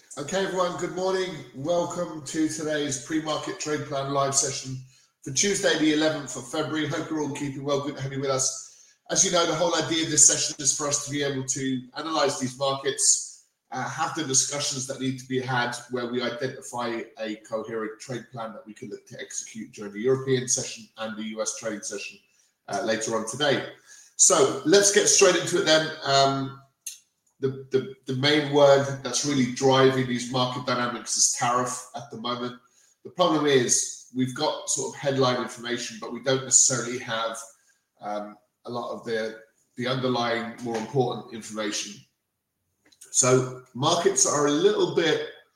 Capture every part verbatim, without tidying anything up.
Okay, everyone, good morning. Welcome to today's pre-market trade plan live session for Tuesday, the eleventh of February. Hope you're all keeping well. Good to have you with us. As you know, the whole idea of this session is for us to be able to analyze these markets, uh, have the discussions that need to be had where we identify a coherent trade plan that we can look to execute during the European session and the U S trading session uh, later on today. So let's get straight into it then. Um, The, the, the main word that's really driving these market dynamics is tariff at the moment. The problem is we've got sort of headline information, but we don't necessarily have um, a lot of the, the underlying more important information. So markets are a little bit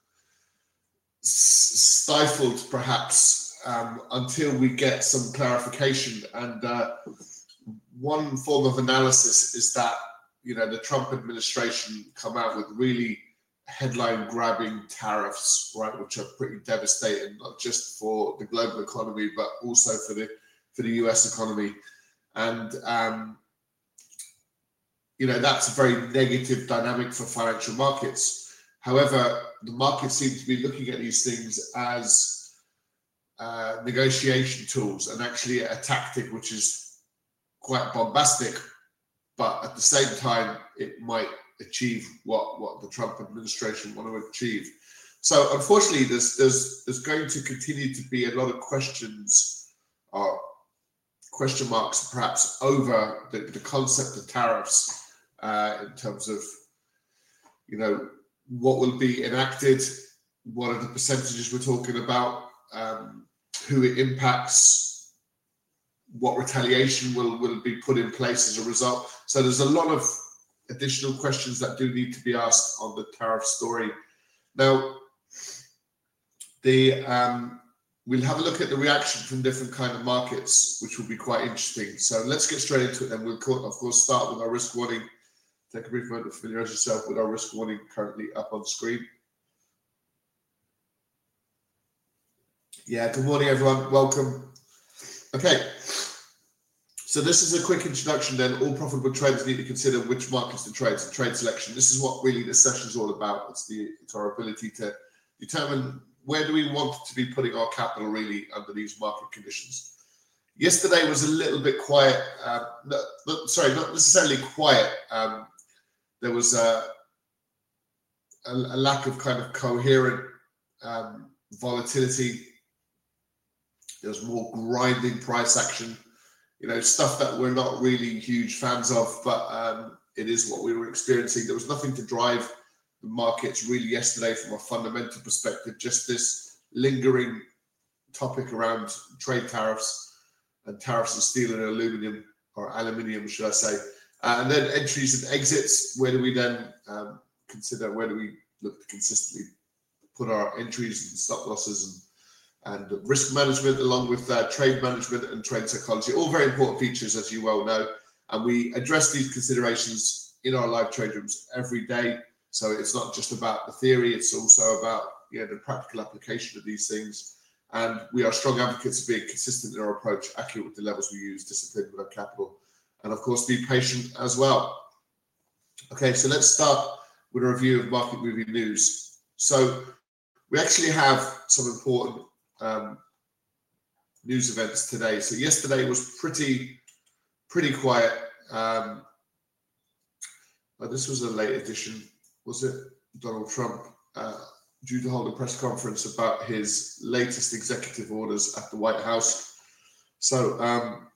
stifled perhaps um, until we get some clarification. And uh, one form of analysis is that you know, the Trump administration come out with really headline-grabbing tariffs, right, which are pretty devastating, not just for the global economy, but also for the for the U S economy. And, um, you know, that's a very negative dynamic for financial markets. However, the markets seem to be looking at these things as uh, negotiation tools and actually a tactic which is quite bombastic. But at the same time, it might achieve what, what the Trump administration want to achieve. So unfortunately, there's there's there's going to continue to be a lot of questions or question marks perhaps over the, the concept of tariffs uh, in terms of, you know, what will be enacted, what are the percentages we're talking about, um, who it impacts, what retaliation will, will be put in place as a result. So there's a lot of additional questions that do need to be asked on the tariff story. Now, the um, we'll have a look at the reaction from different kind of markets, which will be quite interesting. So let's get straight into it then. We'll, of course, start with our risk warning. Take a brief moment to familiarize yourself with our risk warning currently up on the screen. Yeah, good morning, everyone. Welcome. Okay. So this is a quick introduction then. All profitable traders need to consider which markets to trade, so trade selection. This is what really this session is all about. It's, the, it's our ability to determine where do we want to be putting our capital really under these market conditions. Yesterday was a little bit quiet. Um, not, not, sorry, not necessarily quiet. Um, there was a, a, a lack of kind of coherent um, volatility. There was more grinding price action. You know, stuff that we're not really huge fans of, but um, it is what we were experiencing. There was nothing to drive the markets really yesterday from a fundamental perspective, just this lingering topic around trade tariffs and tariffs on steel and aluminum, or aluminium, should I say. Uh, and then entries and exits. Where do we then um, consider, where do we look to consistently put our entries and stop losses and and risk management, along with uh, trade management and trade psychology, all very important features, as you well know. And we address these considerations in our live trade rooms every day. So it's not just about the theory, it's also about, you know, the practical application of these things. And we are strong advocates of being consistent in our approach, accurate with the levels we use, disciplined with our capital, and of course, be patient as well. Okay, so let's start with a review of market moving news. So we actually have some important Um, news events today. So yesterday was pretty, pretty quiet. Um, but this was a late edition, was it? Donald Trump uh, due to hold a press conference about his latest executive orders at the White House. So um,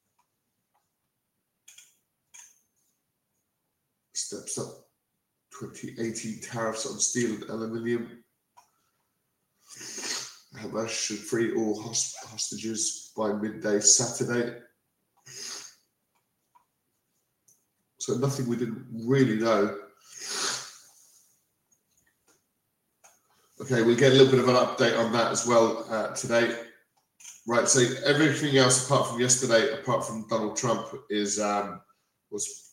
steps up twenty eighteen tariffs on steel and aluminium. Hamas should free all host hostages by midday Saturday. So nothing we didn't really know. Okay, we'll get a little bit of an update on that as well uh, today. Right, so everything else apart from yesterday, apart from Donald Trump, is um, was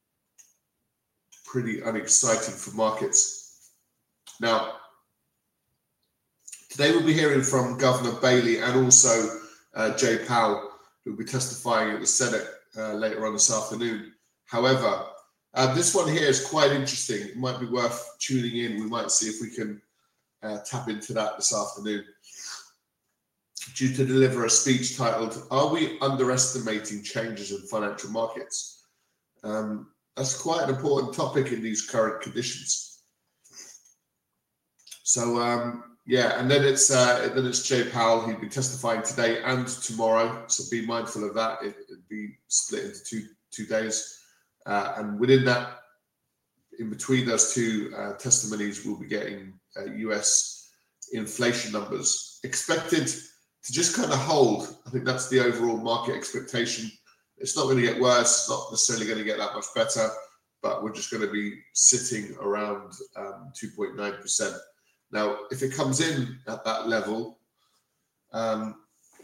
pretty unexciting for markets. Now, today we'll be hearing from Governor Bailey and also uh, Jay Powell, who will be testifying at the Senate uh, later on this afternoon. However, Uh, this one here is quite interesting. It might be worth tuning in. We might see if we can uh, tap into that this afternoon. Due to deliver a speech titled, "Are we underestimating changes in financial markets?" Um, that's quite an important topic in these current conditions. So um, yeah, and then it's uh, then it's Jay Powell. He'll be testifying today and tomorrow. So be mindful of that. It, it'll be split into two two days. Uh, and within that, in between those two uh, testimonies, we'll be getting uh, U S inflation numbers expected to just kind of hold. I think that's the overall market expectation. It's not going to get worse. It's not necessarily going to get that much better, but we're just going to be sitting around um, two point nine percent. Now, if it comes in at that level, um,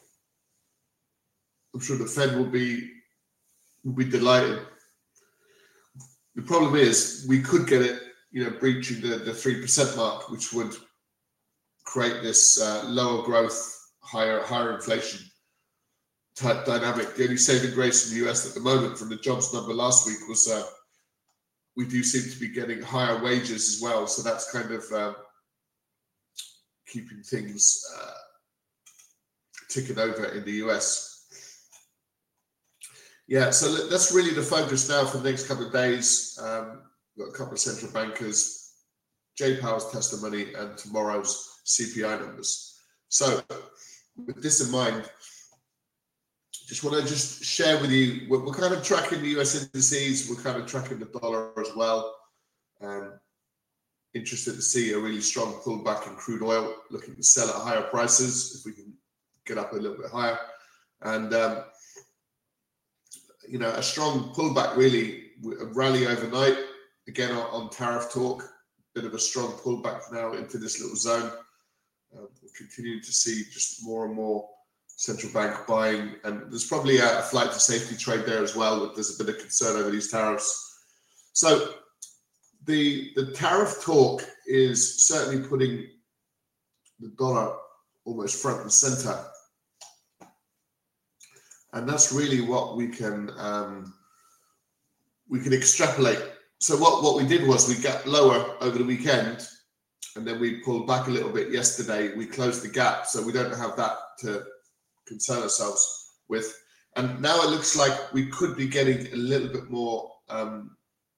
I'm sure the Fed will be will be delighted. The problem is we could get it, you know, breaching the, the three percent mark, which would create this uh, lower growth, higher higher inflation type dynamic. The only saving grace in the U S at the moment from the jobs number last week was uh, we do seem to be getting higher wages as well. So that's kind of um, keeping things uh, ticking over in the U S. Yeah, so that's really the focus now for the next couple of days. Um, we've got a couple of central bankers, Jay Powell's testimony, and tomorrow's C P I numbers. So with this in mind, just want to just share with you, we're, we're kind of tracking the U S indices, we're kind of tracking the dollar as well. Um, interested to see a really strong pullback in crude oil, looking to sell at higher prices if we can get up a little bit higher. And um, you know, a strong pullback, really, a rally overnight, again on, on tariff talk, bit of a strong pullback now into this little zone. Uh, we'll continue to see just more and more central bank buying, and there's probably a, a flight to safety trade there as well, but there's a bit of concern over these tariffs. So the, the tariff talk is certainly putting the dollar almost front and center. And that's really what we can um, we can extrapolate. So what, what we did was we got lower over the weekend, and then we pulled back a little bit yesterday. We closed the gap, so we don't have that to concern ourselves with. And now it looks like we could be getting a little bit more um,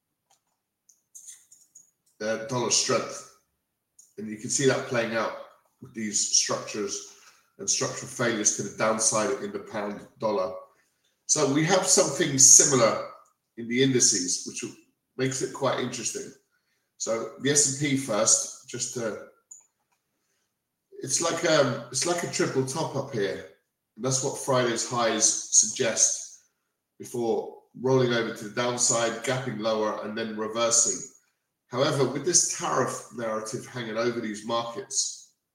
uh, dollar strength, and you can see that playing out with these structures and structural failures to the downside in the pound dollar. So we have something similar in the indices, which makes it quite interesting. So the S and P first, just to, it's like um, it's like a triple top up here. And that's what Friday's highs suggest before rolling over to the downside, gapping lower, and then reversing. However, with this tariff narrative hanging over these markets,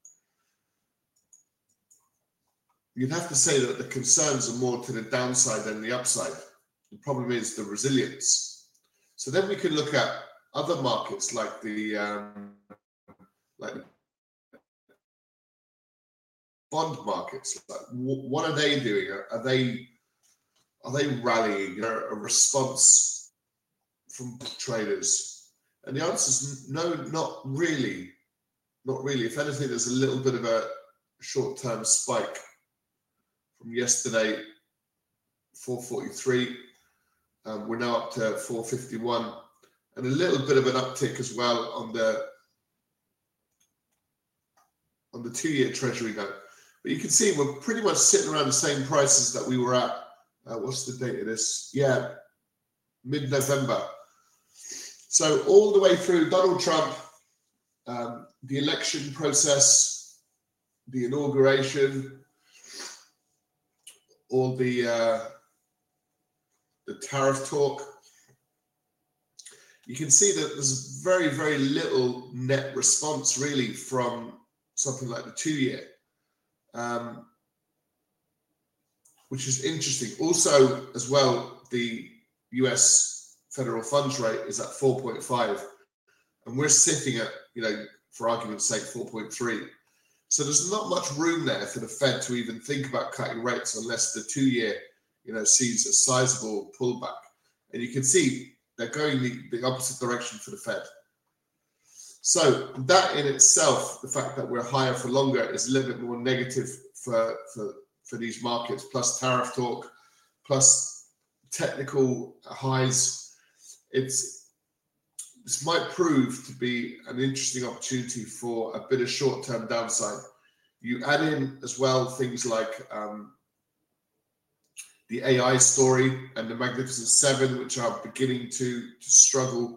you'd have to say that the concerns are more to the downside than the upside. The problem is the resilience. So then we can look at other markets like the um, like bond markets. Like, what are they doing? Are they are they rallying? You know, a response from traders? And the answer is no, not really, not really. If anything, there's a little bit of a short-term spike. From yesterday, four forty-three, um, we're now up to four fifty-one, and a little bit of an uptick as well on the on the two-year Treasury note. But you can see we're pretty much sitting around the same prices that we were at. Uh, what's the date of this? Yeah, mid-November. So all the way through Donald Trump, um, the election process, the inauguration, all the uh, the tariff talk, you can see that there's very, very little net response really from something like the two-year, um, which is interesting. Also, as well, the U S federal funds rate is at four point five, and we're sitting at, you know, for argument's sake, four point three. So there's not much room there for the Fed to even think about cutting rates unless the two-year, you know, sees a sizable pullback. And you can see they're going the, the opposite direction for the Fed. So that in itself, the fact that we're higher for longer is a little bit more negative for, for, for these markets, plus tariff talk, plus technical highs. It's, this might prove to be an interesting opportunity for a bit of short-term downside. You add in as well things like um, the A I story and the Magnificent Seven, which are beginning to, to struggle.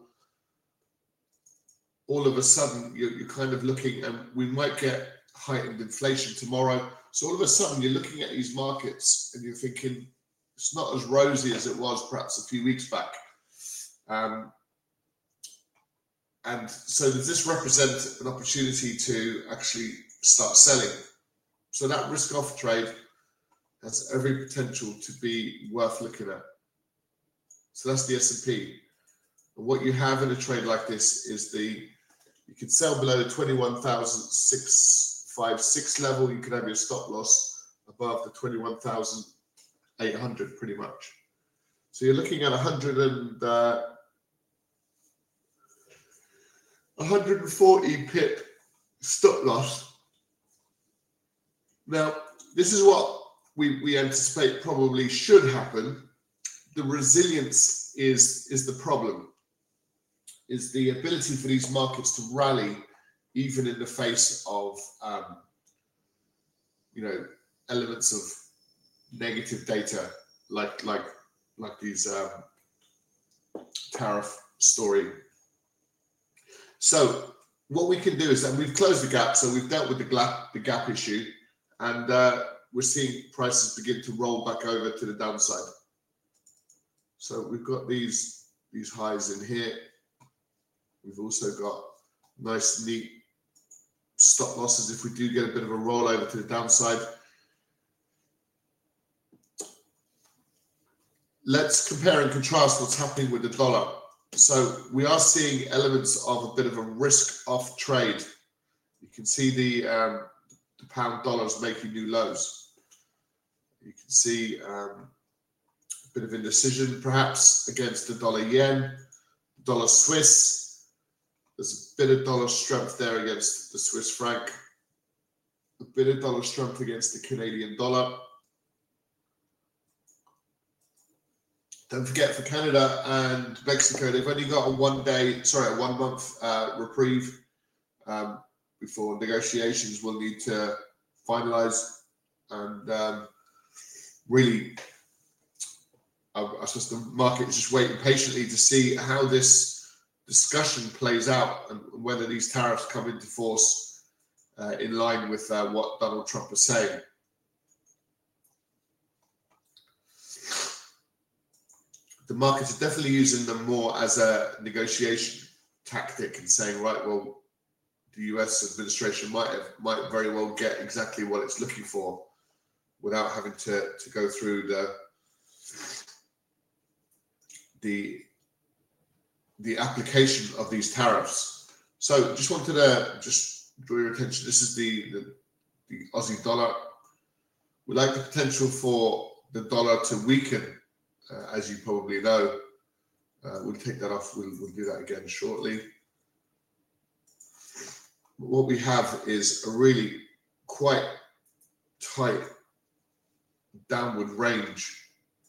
All of a sudden, you're, you're kind of looking, and we might get heightened inflation tomorrow. So all of a sudden, you're looking at these markets and you're thinking, it's not as rosy as it was perhaps a few weeks back. Um, and so does this represent an opportunity to actually start selling? So that risk-off trade has every potential to be worth looking at. So that's the S and P. And what you have in a trade like this is the, you can sell below the twenty-one thousand six hundred fifty-six level. You can have your stop loss above the twenty-one thousand eight hundred pretty much. So you're looking at one hundred and uh, one hundred forty pip stop loss. Now, this is what we, we anticipate probably should happen. The resilience is, is the problem, is the ability for these markets to rally even in the face of, um, you know, elements of negative data like like like these um, tariff story. So what we can do is that we've closed the gap, so we've dealt with the gap the gap issue, and uh, we're seeing prices begin to roll back over to the downside. So we've got these these highs in here. We've also got nice, neat stop losses if we do get a bit of a rollover to the downside. Let's compare and contrast what's happening with the dollar. So we are seeing elements of a bit of a risk-off trade. You can see the, um, the pound dollars making new lows. You can see um, a bit of indecision perhaps against the dollar yen, dollar Swiss. There's a bit of dollar strength there against the Swiss franc, a bit of dollar strength against the Canadian dollar. Don't forget, for Canada and Mexico, they've only got a one day, sorry, a one month uh, reprieve um, before negotiations will need to finalize. And um, really, I, I suppose the market is just waiting patiently to see how this discussion plays out and whether these tariffs come into force uh, in line with uh, what Donald Trump is saying. The markets are definitely using them more as a negotiation tactic and saying, right, well, the U S administration might have, might very well get exactly what it's looking for without having to, to go through the the the application of these tariffs. So just wanted to just draw your attention. This is the, the, the Aussie dollar. We like the potential for the dollar to weaken, uh, as you probably know. Uh, we'll take that off. We'll, we'll do that again shortly. What we have is a really quite tight downward range.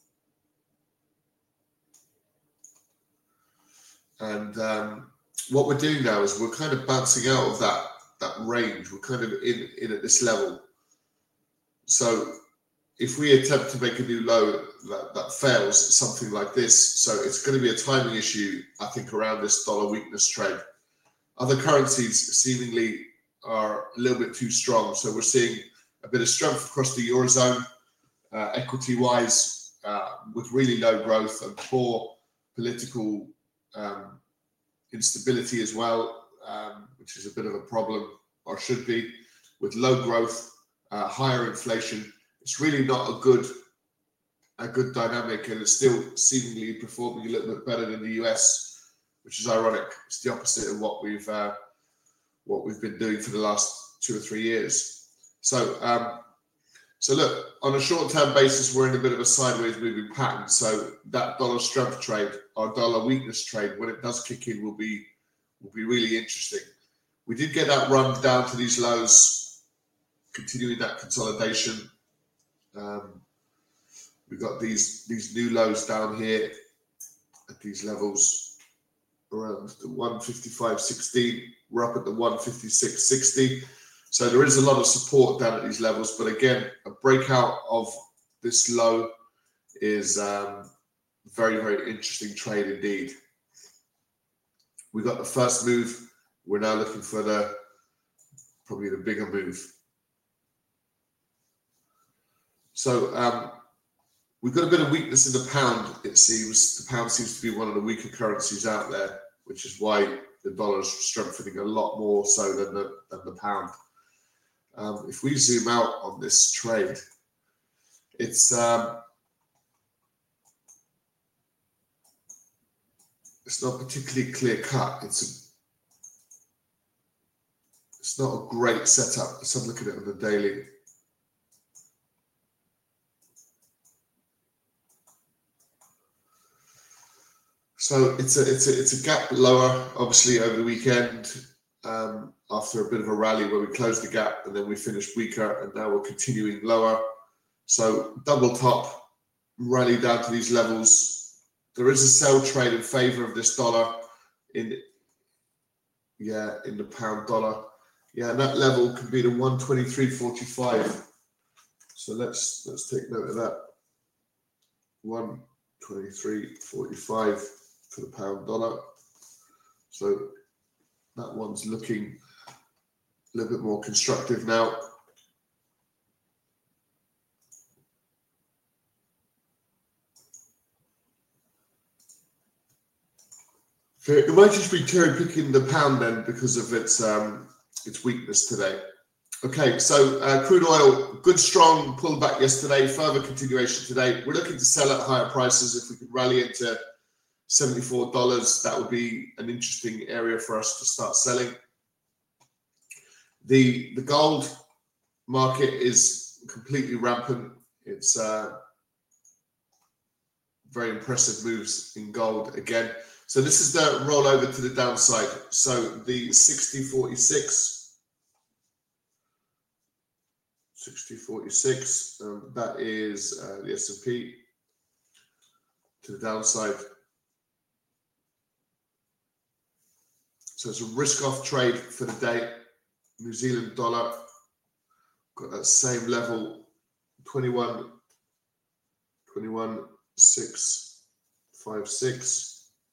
And um, what we're doing now is we're kind of bouncing out of that, that range. We're kind of in, in at this level. So if we attempt to make a new low that, that fails, something like this, so it's going to be a timing issue, I think, around this dollar weakness trade. Other currencies seemingly are a little bit too strong. So we're seeing a bit of strength across the Eurozone, uh, equity-wise, uh, with really low growth and poor political um, instability as well, um, which is a bit of a problem, or should be, with low growth, uh, higher inflation. It's really not a good, a good dynamic, and it's still seemingly performing a little bit better than the U S, which is ironic. It's the opposite of what we've uh, what we've been doing for the last two or three years. So um, So look, on a short-term basis, we're in a bit of a sideways moving pattern. So that dollar strength trade, our dollar weakness trade, when it does kick in, will be will be really interesting. We did get that run down to these lows, continuing that consolidation. Um, we've got these these new lows down here at these levels around the one fifty-five sixteen. We're up at the one fifty-six sixty. So there is a lot of support down at these levels, but again, a breakout of this low is um, very, very interesting trade indeed. We got the first move. We're now looking for the probably the bigger move. So um, we've got a bit of weakness in the pound, it seems. The pound seems to be one of the weaker currencies out there, which is why the dollar is strengthening a lot more so than the, than the pound. Um, if we zoom out on this trade, it's um, it's not particularly clear cut. It's a, it's not a great setup. Let's have a look at it on the daily. So it's a it's a it's a gap lower, obviously over the weekend. Um, after a bit of a rally where we closed the gap and then we finished weaker, and now we're continuing lower. So double top, rally down to these levels. There is a sell trade in favor of this dollar in, yeah, in the pound dollar. Yeah, and that level can be the one twenty-three forty-five. So let's let's take note of that. one twenty-three forty-five for the pound dollar. So that one's looking a little bit more constructive now. So it might just be cherry picking the pound then because of its um, its weakness today. Okay, so uh, crude oil, good strong pullback yesterday, further continuation today. We're looking to sell at higher prices. If we could rally into seventy-four dollars, that would be an interesting area for us to start selling. The the gold market is completely rampant. It's uh, very impressive moves in gold again. So this is the rollover to the downside. So the sixty forty-six, sixty forty-six, um, that is uh, the S and P to the downside. So it's a risk-off trade for the day. New Zealand dollar got that same level, twenty-one, twenty-one, six, five, six.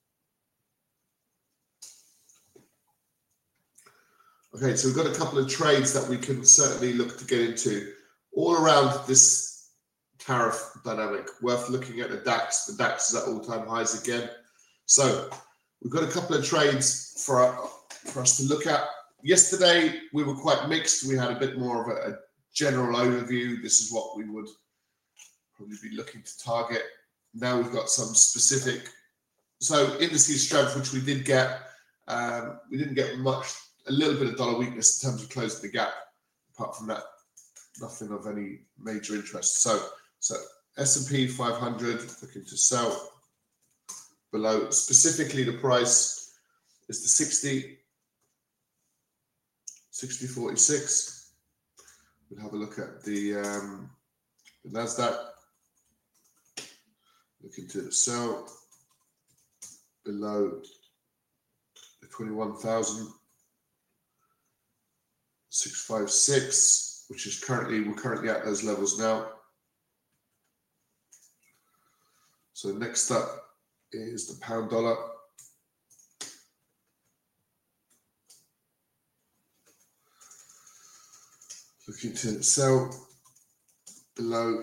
Okay, so we've got a couple of trades that we can certainly look to get into all around this tariff dynamic. Worth looking at the DAX. The DAX is at all-time highs again. So we've got a couple of trades for, for us to look at. Yesterday, we were quite mixed. We had a bit more of a, a general overview. This is what we would probably be looking to target. Now we've got some specific. So indices strength, which we did get. Um, we didn't get much. A little bit of dollar weakness in terms of closing the gap. Apart from that, nothing of any major interest. So, so S and P five hundred looking to sell below. Specifically, the price is the sixty, sixty forty-six. We'll have a look at the, um, the NASDAQ. Looking to sell below the twenty-one thousand. six five six, which is currently, we're currently at those levels now. So next up is the pound dollar. Looking to sell below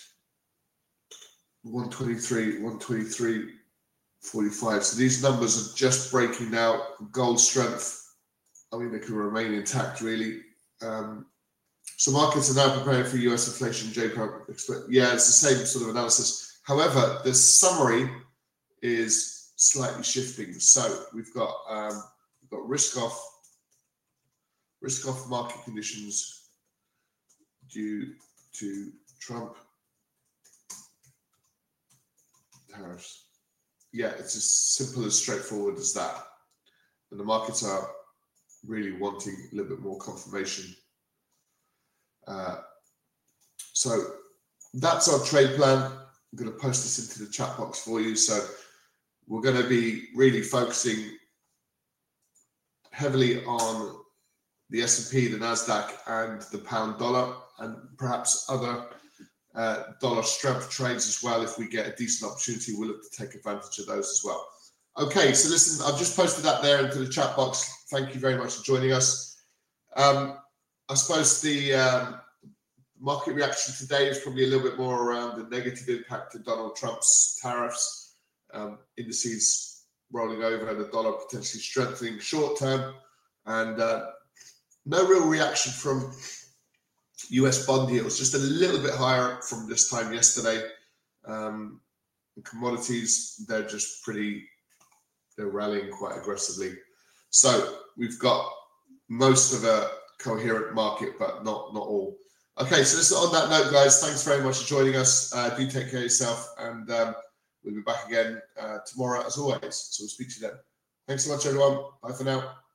one twenty-three, one twenty-three forty-five. So these numbers are just breaking out. Gold strength, I mean, they can remain intact, really. Um, so markets are now preparing for U S inflation. J P O expect, yeah, it's the same sort of analysis. However, the summary is slightly shifting. So we've got um, we've got risk off, risk off market conditions due to Trump tariffs. Yeah, it's as simple as straightforward as that. And the markets are really wanting a little bit more confirmation. Uh, so that's our trade plan. I'm going to post this into the chat box for you. So we're going to be really focusing heavily on the S and P, the NASDAQ, and the pound dollar, and perhaps other uh, dollar strength trades as well. If we get a decent opportunity, we'll look to take advantage of those as well. Okay, so listen, I've just posted that there into the chat box. Thank you very much for joining us. Um, I suppose the um, market reaction today is probably a little bit more around the negative impact of Donald Trump's tariffs, um, indices rolling over, and the dollar potentially strengthening short term, and uh, no real reaction from U S bond yields, just a little bit higher from this time yesterday. Um, commodities, they're just pretty, they're rallying quite aggressively. So we've got most of a coherent market, but not not all. Okay, so listen, on that note, guys, thanks very much for joining us. Uh, do take care of yourself, and um, we'll be back again uh, tomorrow as always. So we'll speak to you then. Thanks so much, everyone. Bye for now.